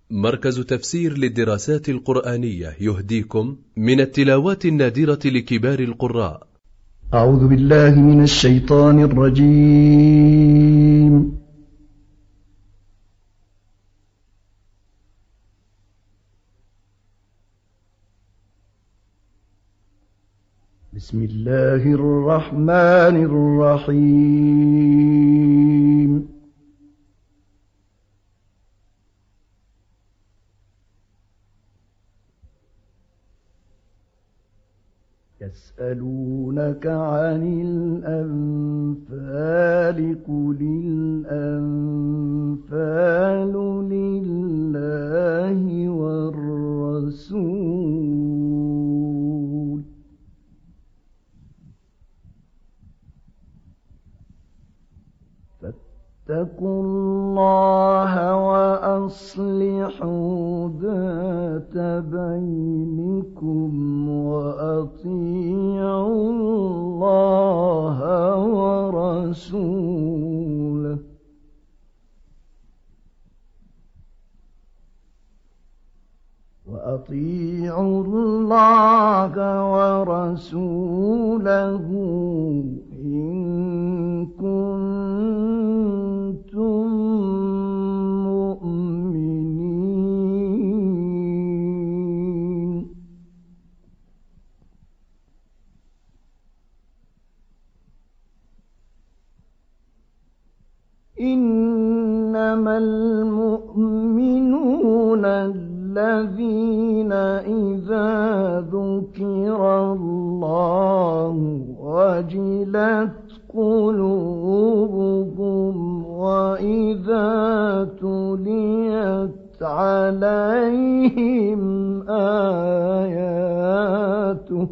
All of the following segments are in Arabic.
مركز تفسير للدراسات القرآنية يهديكم من التلاوات النادرة لكبار القراء. أعوذ بالله من الشيطان الرجيم. بسم الله الرحمن الرحيم. يسألونك عن الأنفال قل الأنفال لله والرسول فاتقوا الله وأصلحوا ذات بينكم وأطيعوا الله ورسوله إن كنتم مؤمنين. إنما المؤمنون الذين إذا ذكر الله وجلت قلوبهم وإذا تليت عليهم آياته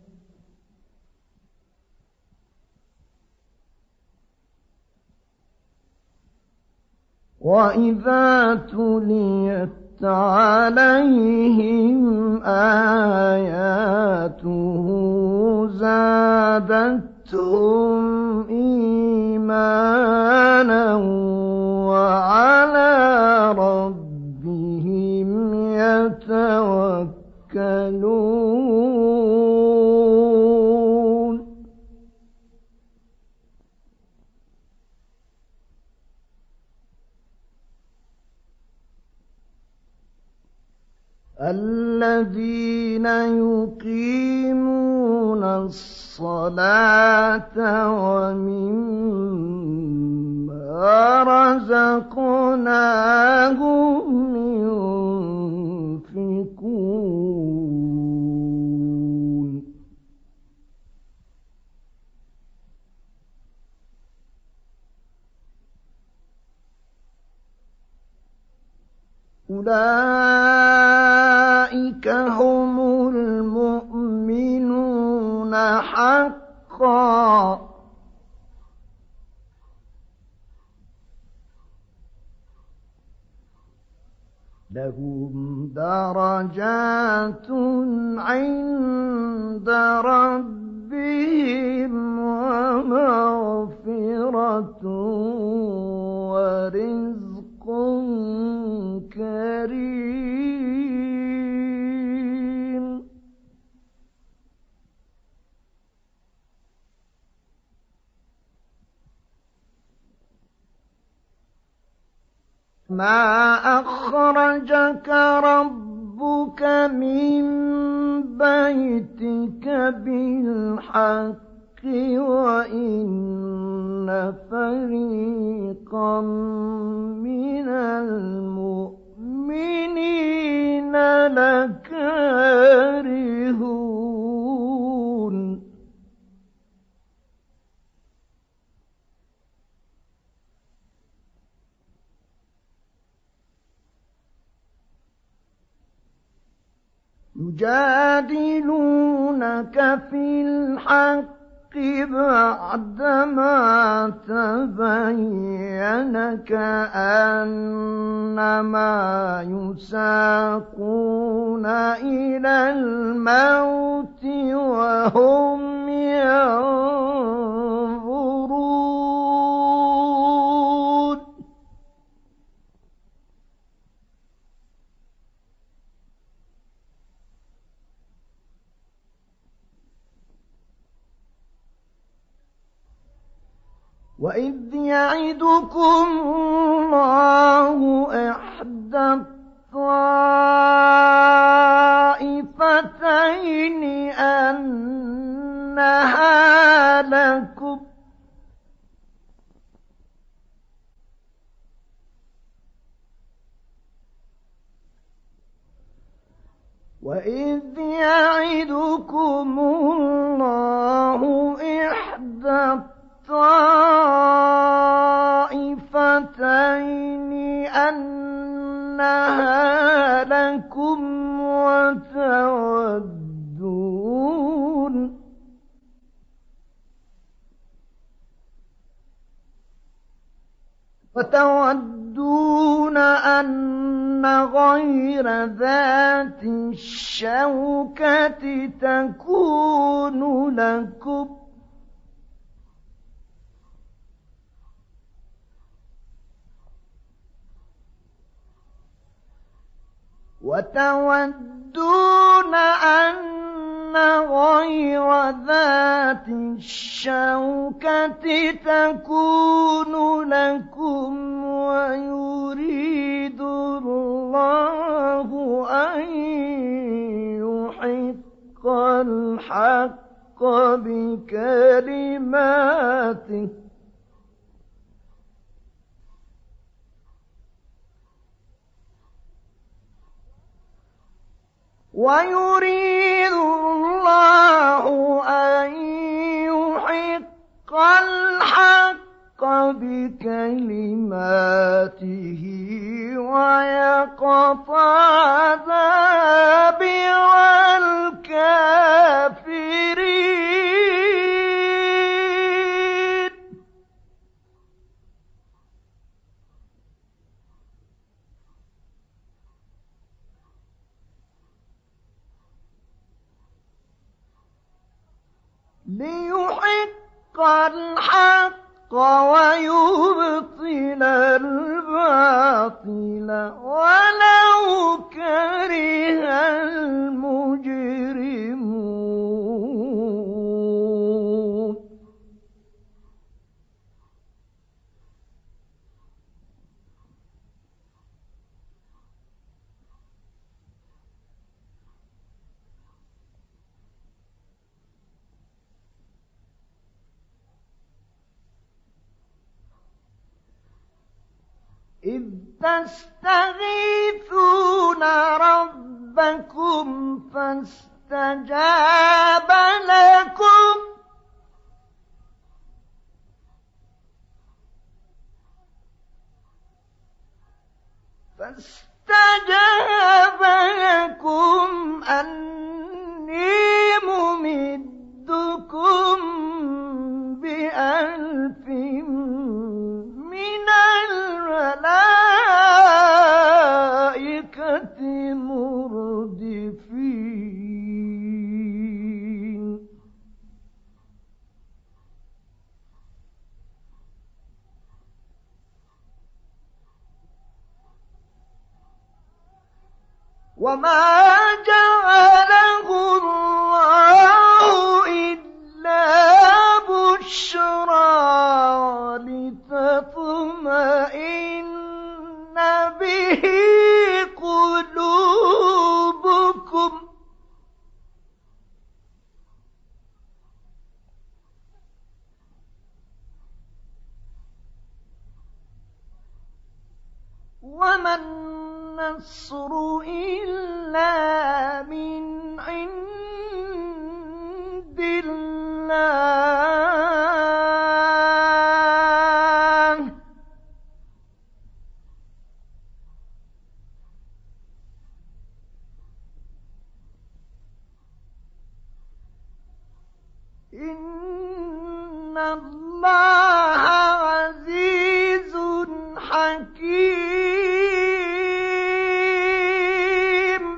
زادتهم إيمانا وعلى ربهم يتوكلون. الذين يقيمون الصلاة ومما رزقناهم ينفقون. أولئك هم المؤمنون حقا لهم درجات عند ربهم ومغفرة ورزق كريم. ما أخرجك ربك من بيتك بالحق وإن فريقا من المؤمنين لكارهون. يجادلونك في الحق بعدما تبين كأنما يساقون إلى الموت وهم ينظرون. وإذ يعدكم الله إحدى الطائفتين أنها لكم وإذ يعدكم الله إحدى الطائفتين أنها لكم وتودون أن غير ذات الشوكة تكون لكم ويريد الله أن يحق الحق بكلماته ويقطع دابر الكافرين ليحق الحق ويبطل الباطل ولو كره المجرمون إذ تستغيثون ربكم فاستجاب لكم أني ممدكم بألف من الملائكة مردفين وما جعله الله إلا بشرى لتطمئن به قلوبكم وما النصر إلا من عند الله إن الله عزيز حكيم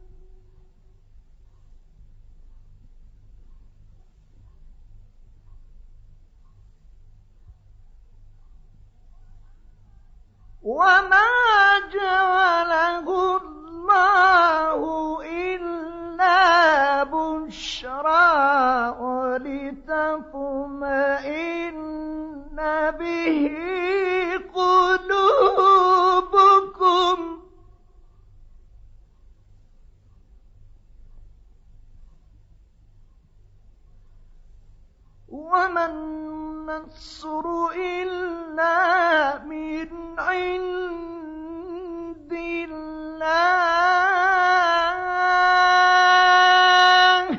وما جعله الله إلا بشرى ولتطمئن إنما النصر إلا من عند الله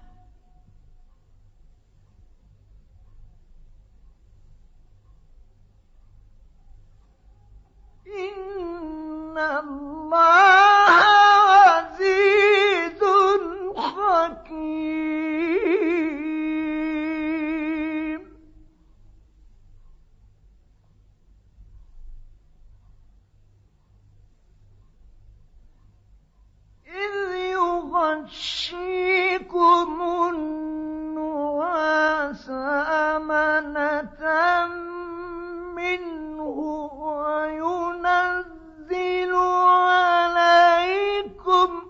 إن الله عزيز حكيم إذ يغشيكم النعاس أمنة منه وينزل عليكم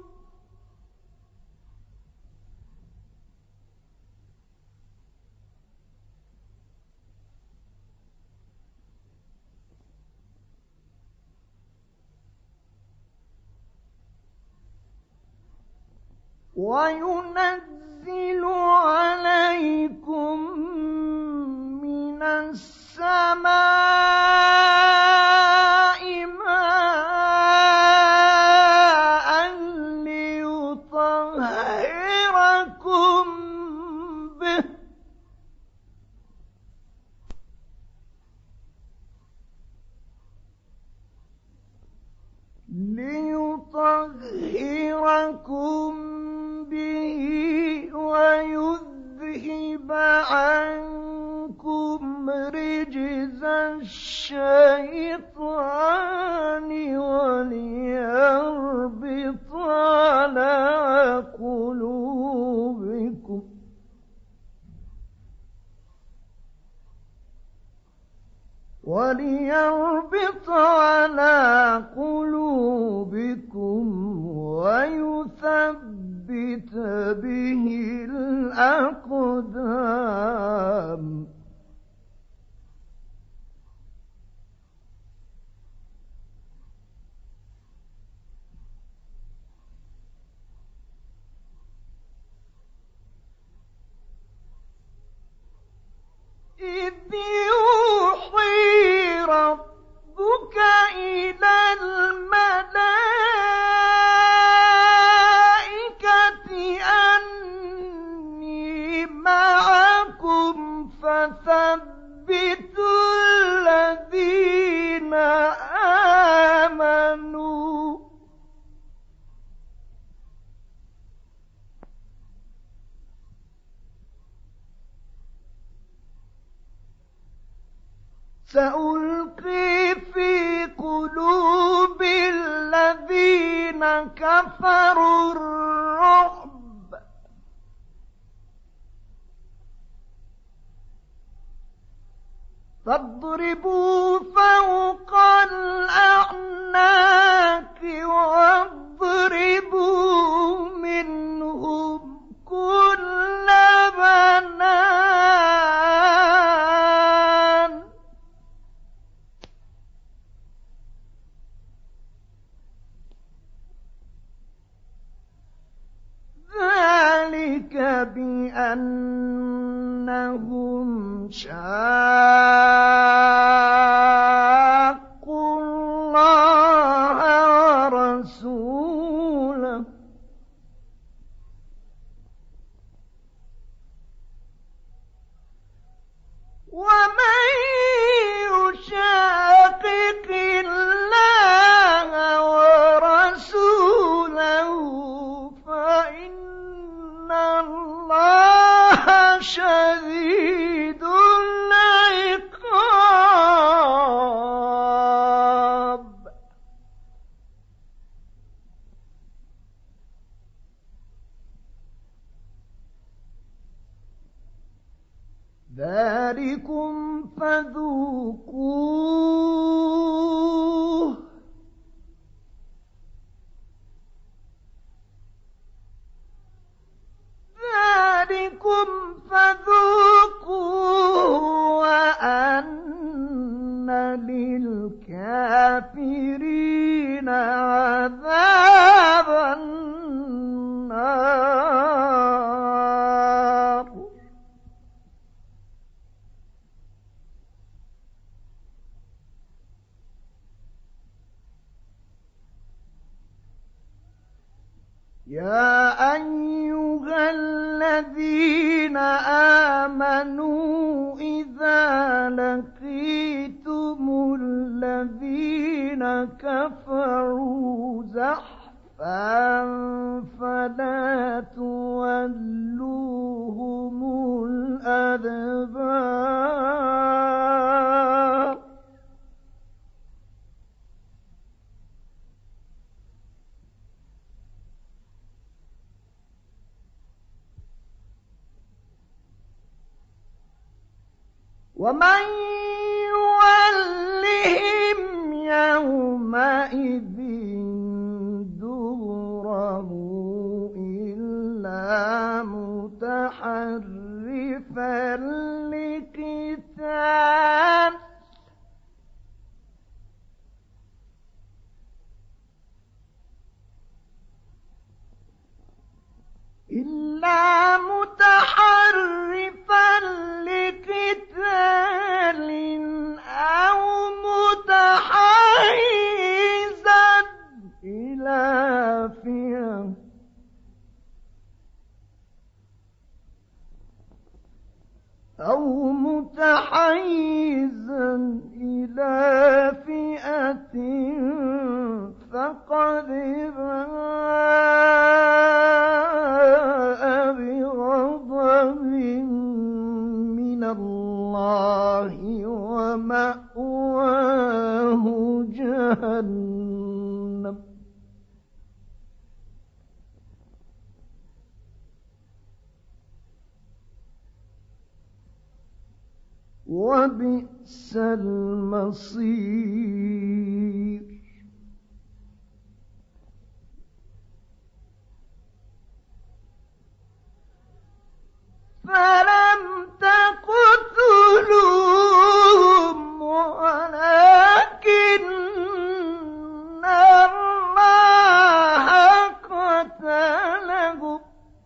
من السماء ماء ليطهركم به ويذهب عنكم رجز الشيطان وليربط على قلوبكم ويثبت به الأقدام إذ يوحي ربك إلى الملائكة أني معكم فثبتوا الذين آمنوا سألقي في قلوب الذين كفروا الرعب فاضربوا فوق الأعناق واضربوا منهم كل بنان ذلك بأنهم شاقوا الله ورسوله ومن يشاقق الله ورسوله فإن الله شديد العقاب ذلكم فذوقوه وأن للكافرين عذاب النار يا أيها الذين آمنوا إذا لقيتم الذين كفروا زحفا فلا تولوهم الأدبار ومن يولهم يومئذ دبره إلا متحرفا لقتال أو متحيزا إلى فئة فقد باء بغضب من الله ومأواه جهنم وبئس المصير فلم تقتلوهم ولكن الله قتلهم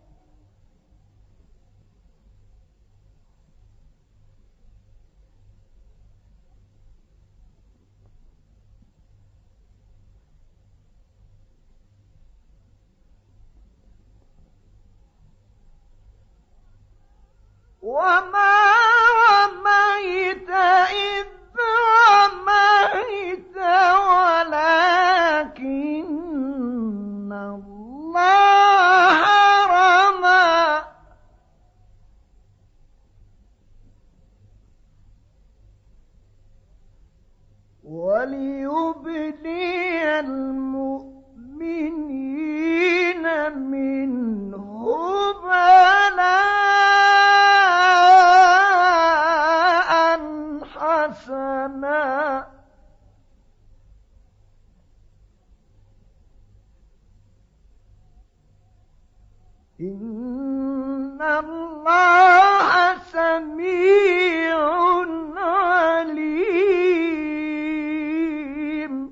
وما رميت إذ رميت ولكن الله رمى وليبلي المؤمنين منه بلاء حسنا إن الله سميع عليم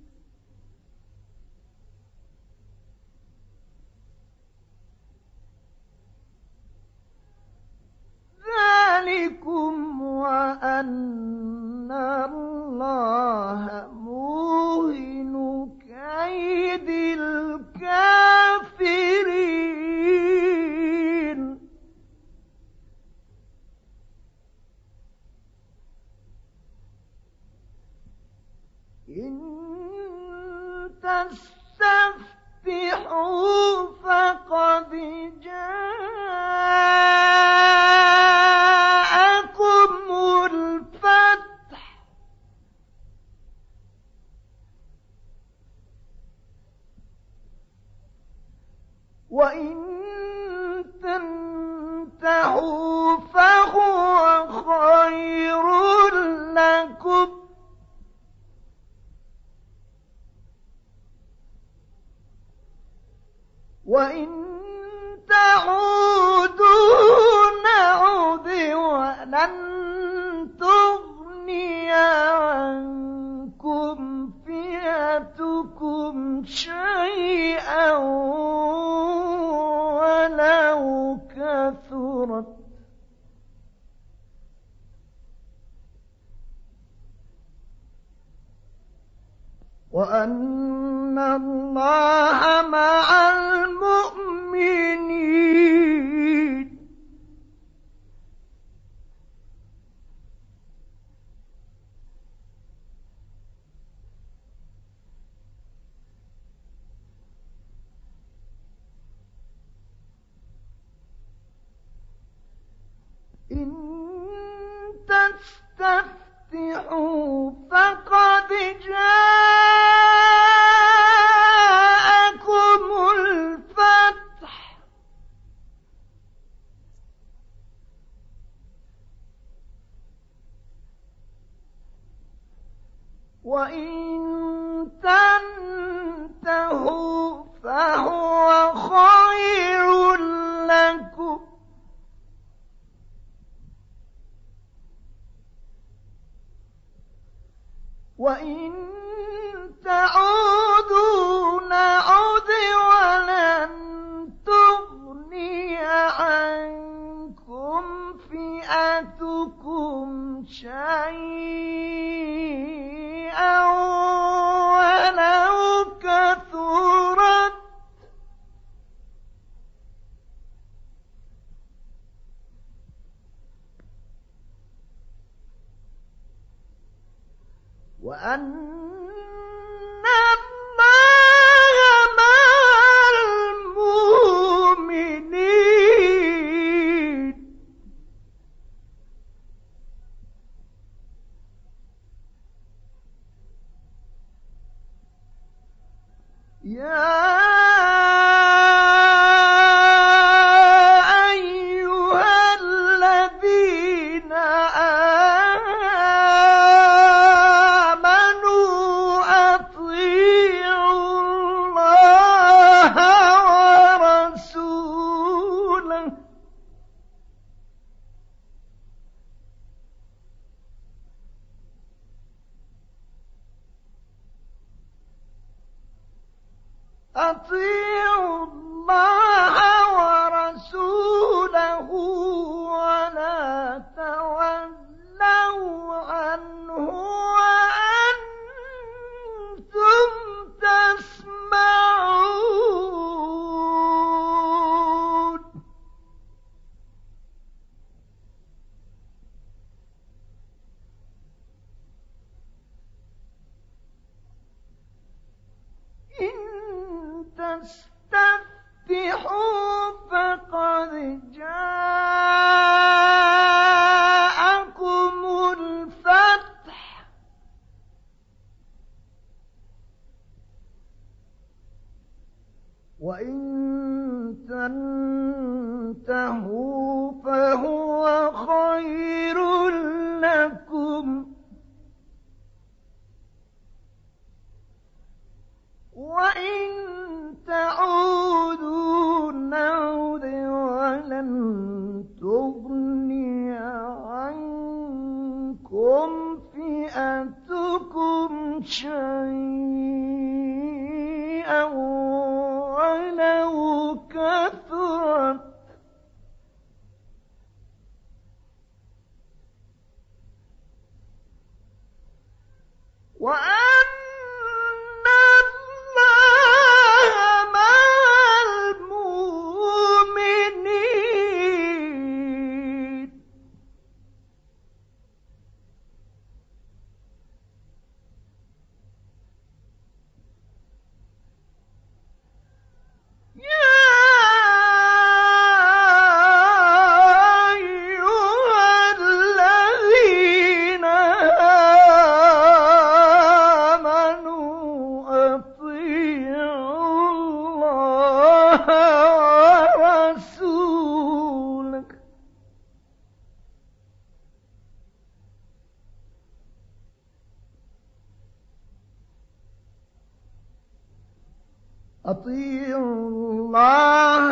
ذلكم وأن الله موهن كيد الكافرين إن تستفتحوا فقد جاءكم الفتح وإن تنتهوا فهو خير لكم وإن تعودوا نعد ولن تغني عنكم فئتكم شيئا ولو كثرت وأن الله مع المؤمنين وإن تستفتحوا فقد جاءكم الفتح وإن تنتهوا فهو خير لكم وإن تعودوا نعد ولن تغني عنكم فئتكم شيئا ولو كثرت وأن الله مع المؤمنين يا أيها الذين آمنوا أطيعوا الله ورسوله أطيعوا الله ورسوله ولا تولوا عنه وأنتم تسمعون إن تستفتحوا فقد جاءكم الفتح وإن تنتهوا فهو خير لكم وإن تعودوا نعد ولن تغني عنكم فئتكم شيئا ولو كثرت وأن الله مع المؤمنين يا أيها الذين آمنوا أطيعوا الله ورسوله أطيعوا الله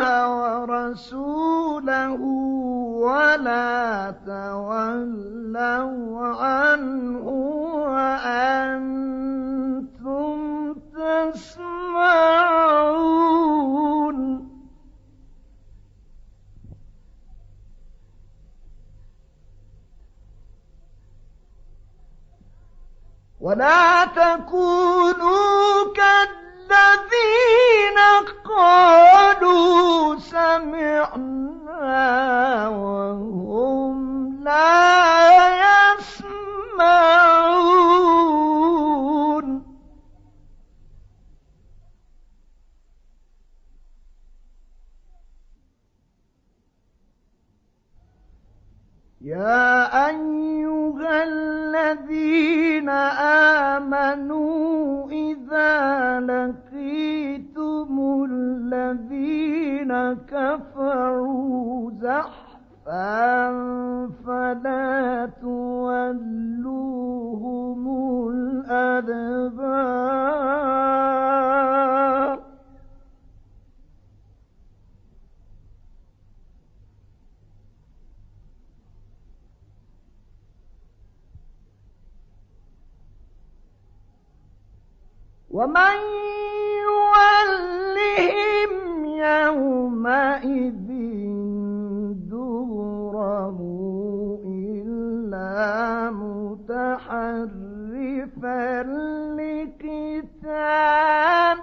ورسوله ولا تولوا عنه وأنتم تسمعون ولا تكونوا كالذين قالوا سمعنا وهم لا يسمعون يا أيها الذين آمنوا إذا لقيتم الذين كفروا زحفا فلا تولوهم الأدبار ومن يولهم يومئذ دبره إلا متحرفا لقتال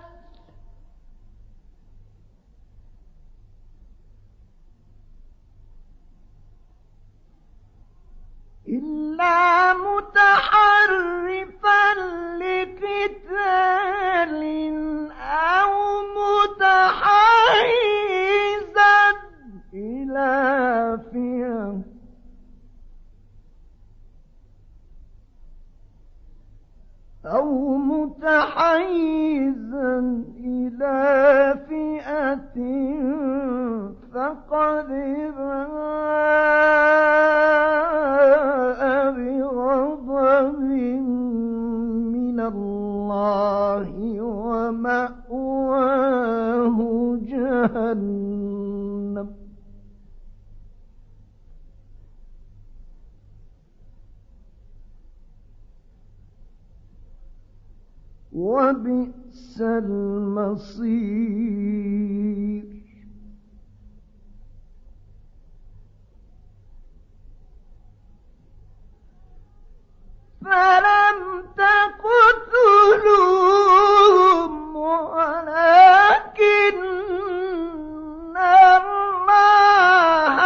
أو متحيزا إلى فئة فقد باء بغضب من الله ومأواه جهنم وبئس المصير فلم تقتلوهم ولكن الله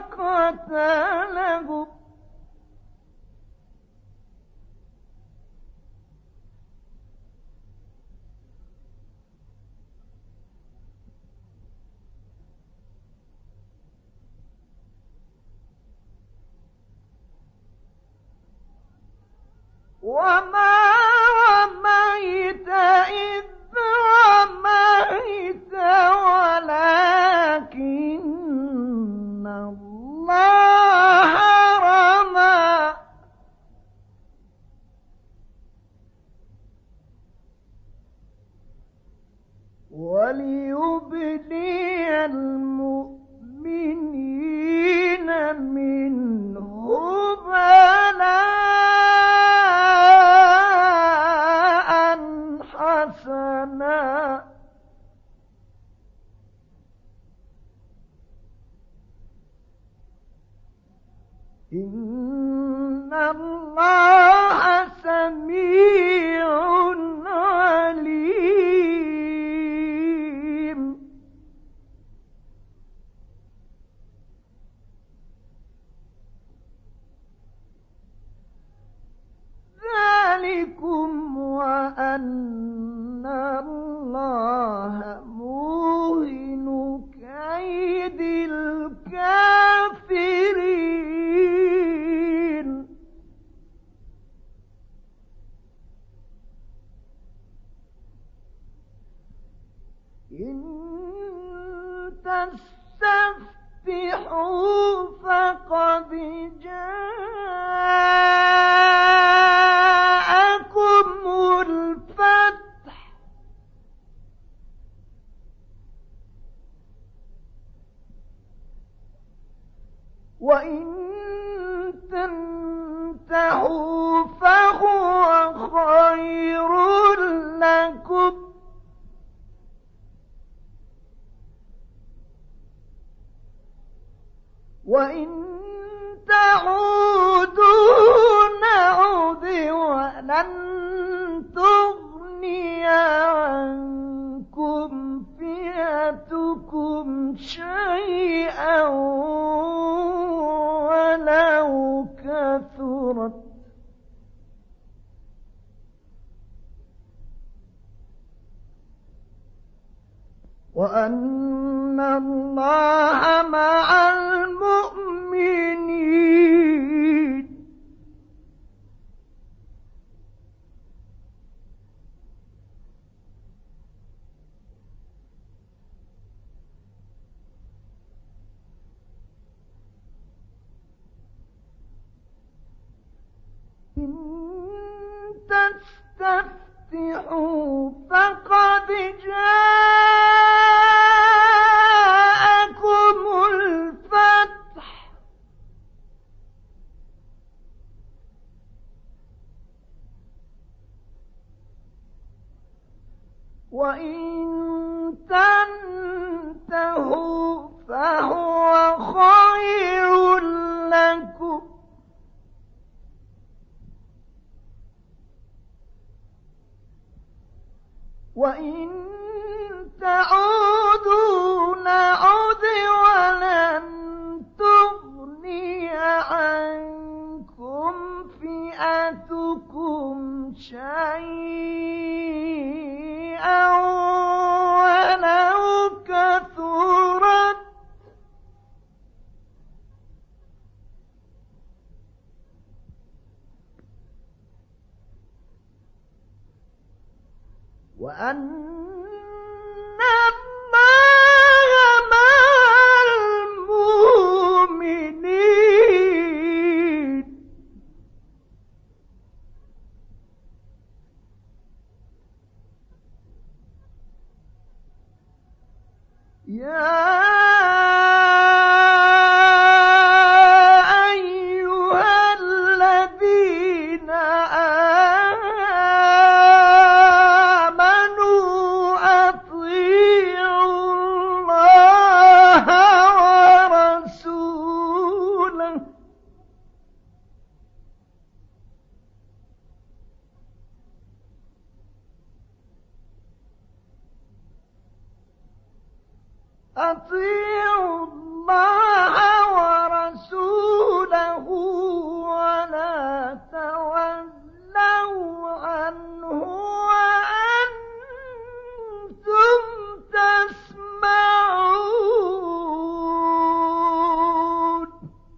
قتلهم وما رميت إذ رميت ولكن الله رمى وليبلي المؤمنين منه بلاء حسنا إن الله سميع عليم ذلكم وأن الله موهن كيد الكافرين إن تستفتحوا فقد جاءكم الفتح وإن تنتهوا فهو خير لكم وإن تعودوا نعد ولن تغني عنكم فئتكم شيئا ولو كثرت وأن الله مع المؤمنين تستفتحوا فقد جاءكم الفتح وإن تنتهوا فهو خير لكم وإن تعودوا نعد ولن تغني عنكم فئتكم شيئا ولو كثرت وأن الله مع المؤمنين يا أيها الذين آمنوا أطيعوا الله ورسوله أطيعوا الله ورسوله ولا تولوا عنه وأنتم تسمعون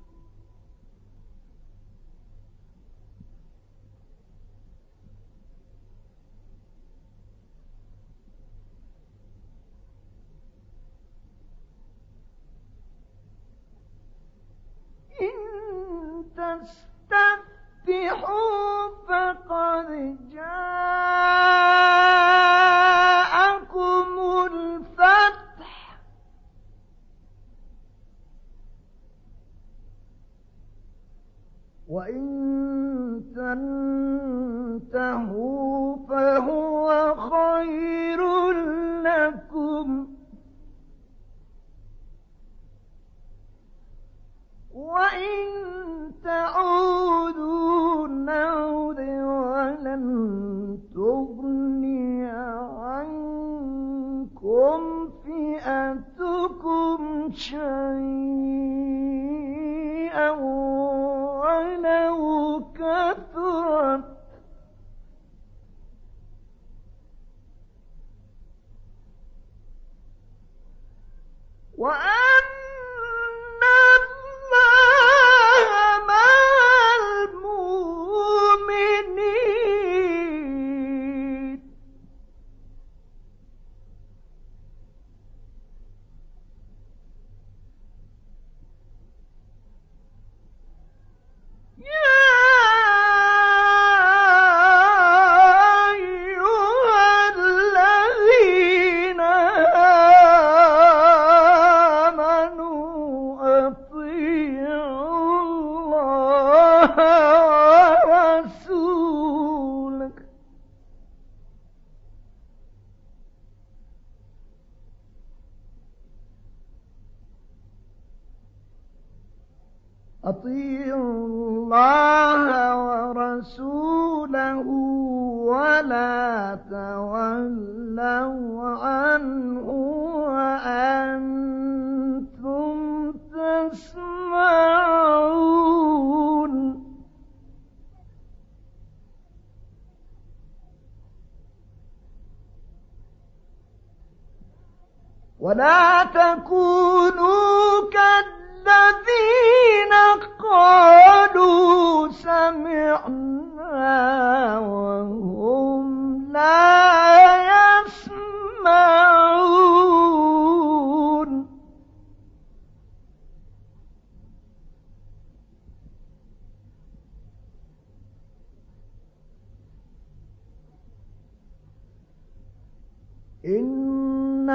إن تستفتحوا فقد جاءكم الفتح وإن تنتهوا فهو خير لكم وإن تعودوا نعد ولن تغني عنكم فئتكم شيئا ولو كثرت وأن الله مع المؤمنين يا أيها الذين آمنوا أطيعوا الله ورسوله أطيعوا الله ورسوله ولا تولوا عنه وأنتم تسمعون ولا تكونوا كالذين قالوا سمعنا وهم لا يسمعون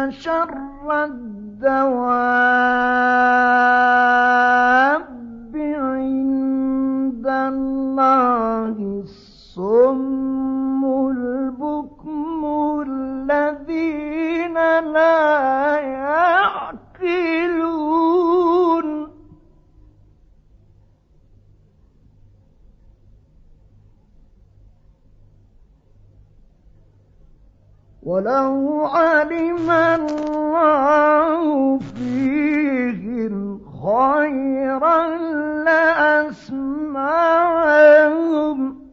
شر الدواب عند الله الصم البكم الذين لا يعقلون ولو علم الله فيهم خيرا لأسمعهم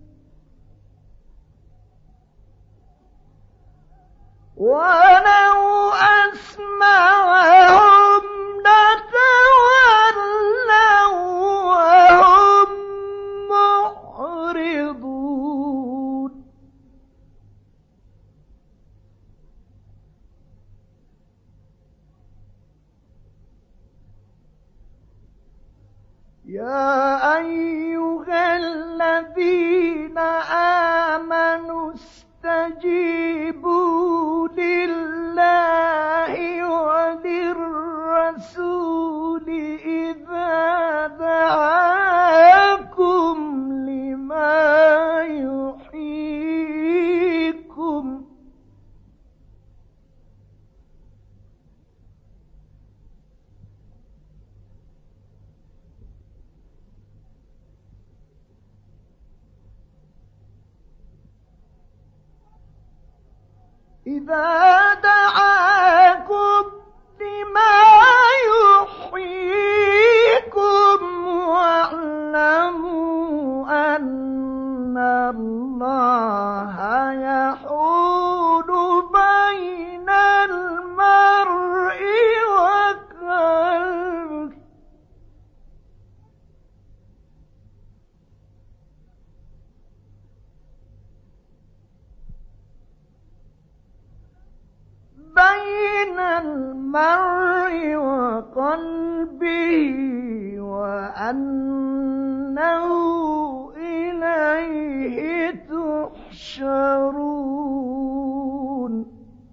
ولو أسمعهم لتولوا وهم معرضون يا أيها الذين آمنوا استجيبوا لله وللرسول إذا دعاكم لما يحييكم إذا دعاكم لما يحييكم واعلموا أن الله يحول بين المرء وقلبه وأنه إليه تحشرون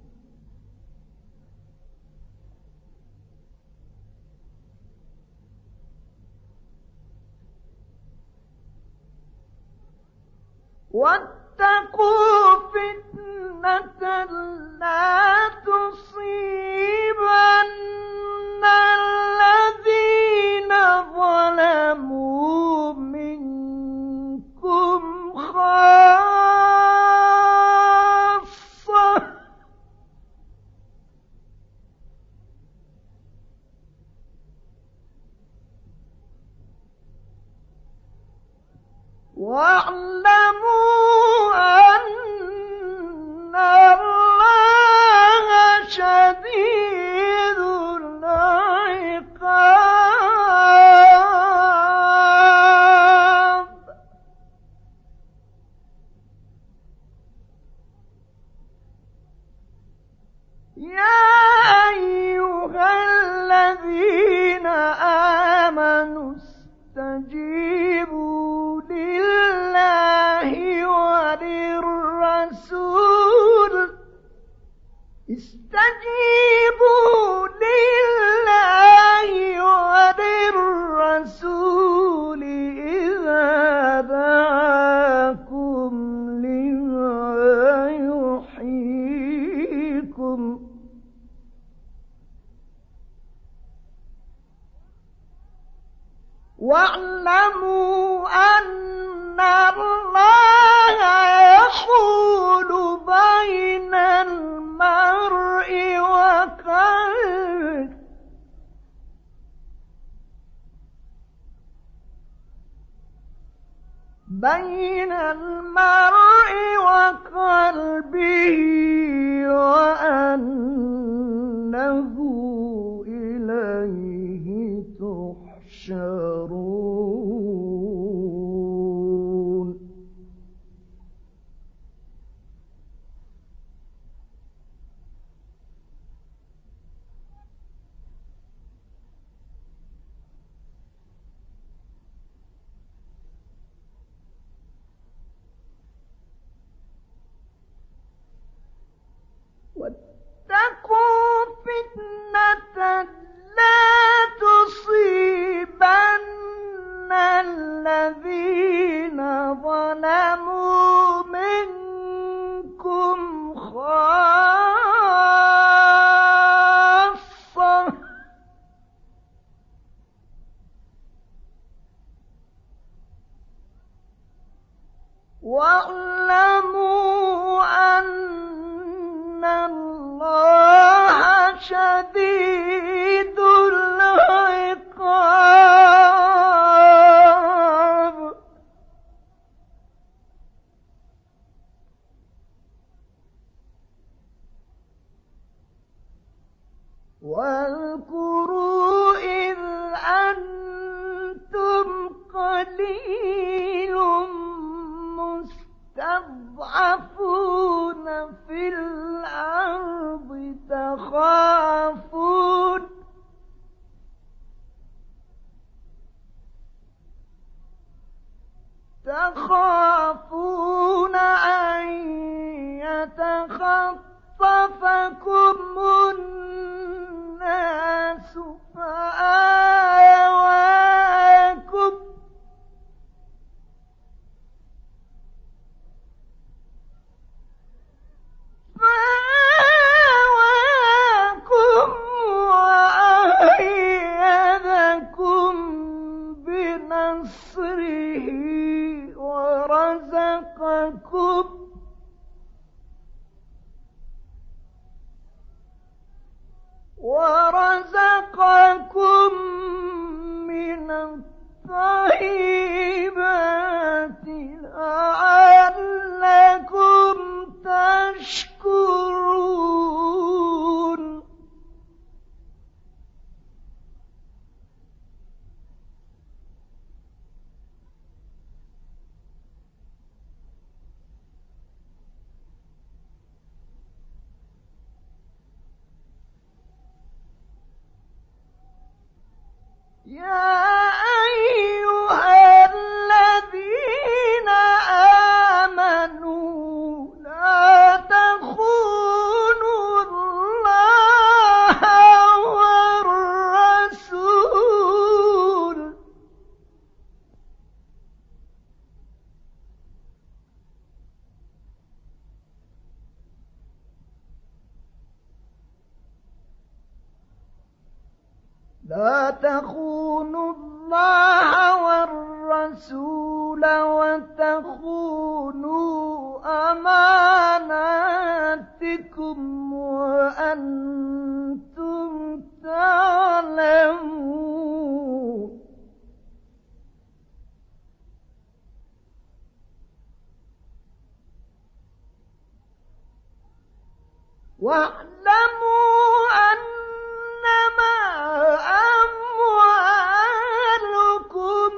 واتقوا فتنة لا تصيبن الذين ظلموا منكم خاصة واعلموا أن الله شديد العقاب يا أيها الذين آمنوا استجيبوا لله وللرسول إذا دعاكم لما يحييكم واعلموا أن الله يحول بين المرء وقلبه وأنه إليه تحشرون واتقوا شديد العقاب واذكروا إذ أنتم قليل مستضعفون في الأرض تخافون أن يتخطفكم الناس فآواكم وأيدكم بنصره ورزقكم من الطيبات لعلكم تشكرون يا أيها الذين آمنوا لا تخونوا الله والرسول وتخونوا أماناتكم وأنتم تعلمون واعلموا أنما أموالكم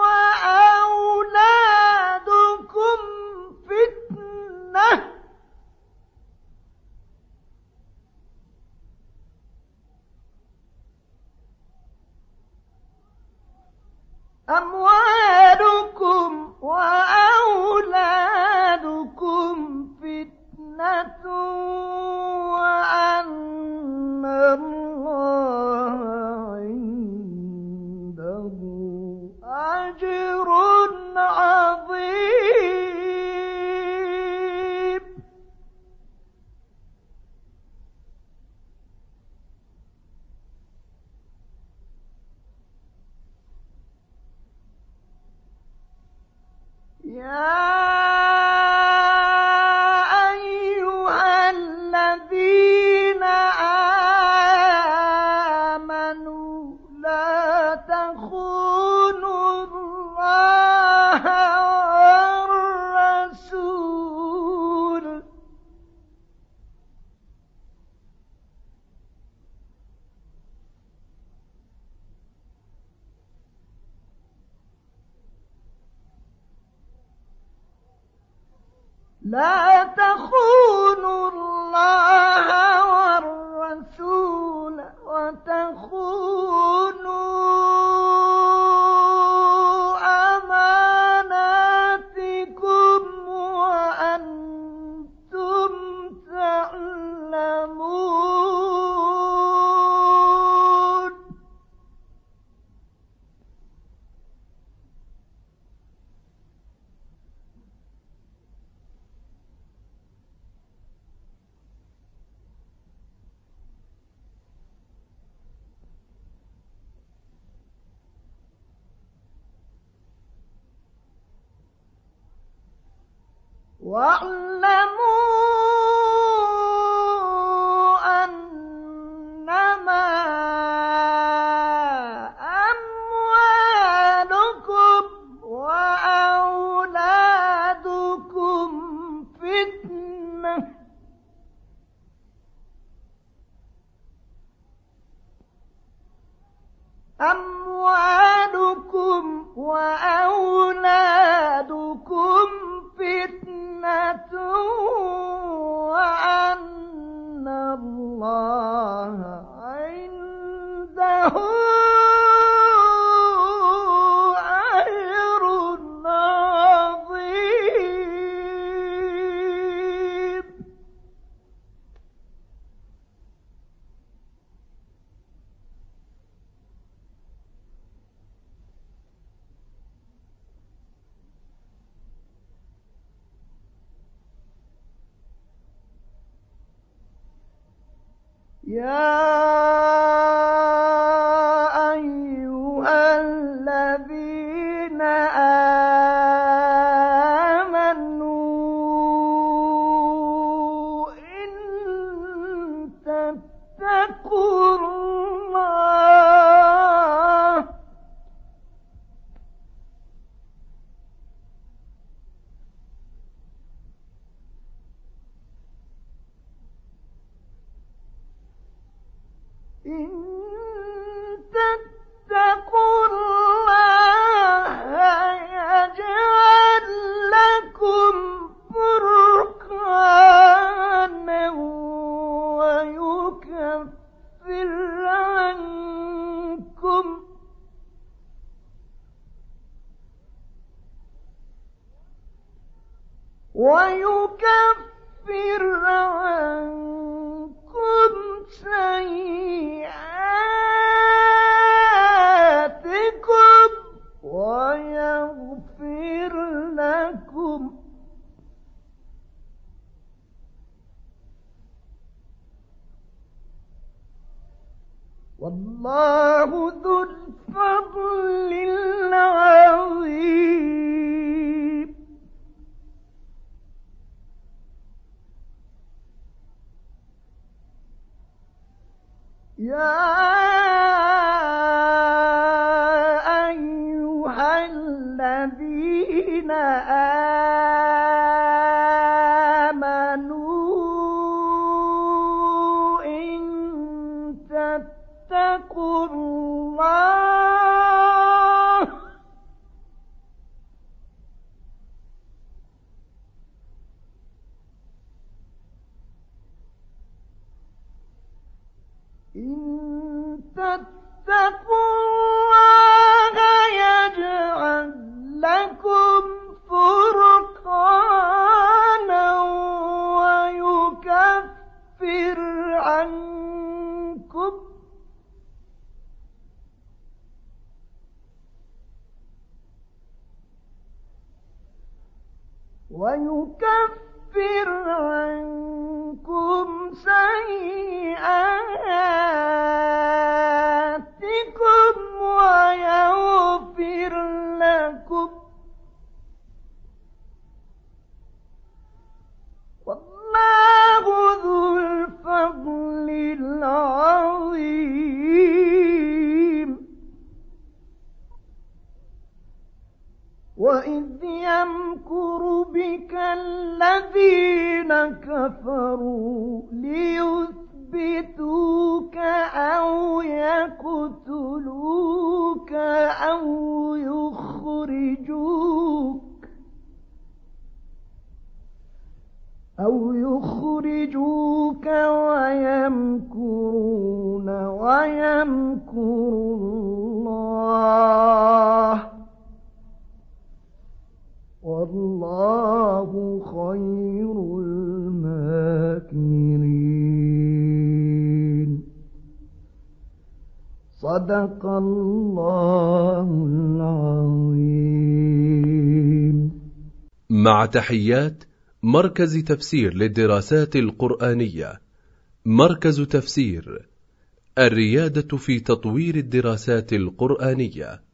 وأولادكم فتنة وأن الله عنده أجر عظيم يا أيها الذين آمنوا لا تخونوا الله والرسول لا تخونوا الله والرسول وتخونوا أماناتكم وأنتم تعلمون واعلموا أنما إنما أموالكم وأولادكم فتنة وأن الله عنده أجر عظيم. يا أيها الذين آمنوا إن تتقوا الله يجعل لكم فرقانا ويكفر عنكم سيئاتكم ويغفر لكم والله ذو الفضل العظيم. يا أيها الذين آمنوا إن تتقوا الله يجعل لكم فرقانا ويكفر عنكم سيئاتكم ويغفر لكم والله ذو الفضل العظيم. وإذ يمكر بك الذين كفروا ليثبتوك أو يقتلوك أو يخرجوك ويمكرون ويمكر الله والله خير الماكرين. صدق الله العظيم. مع تحيات مركز تفسير للدراسات القرآنية، مركز تفسير الريادة في تطوير الدراسات القرآنية.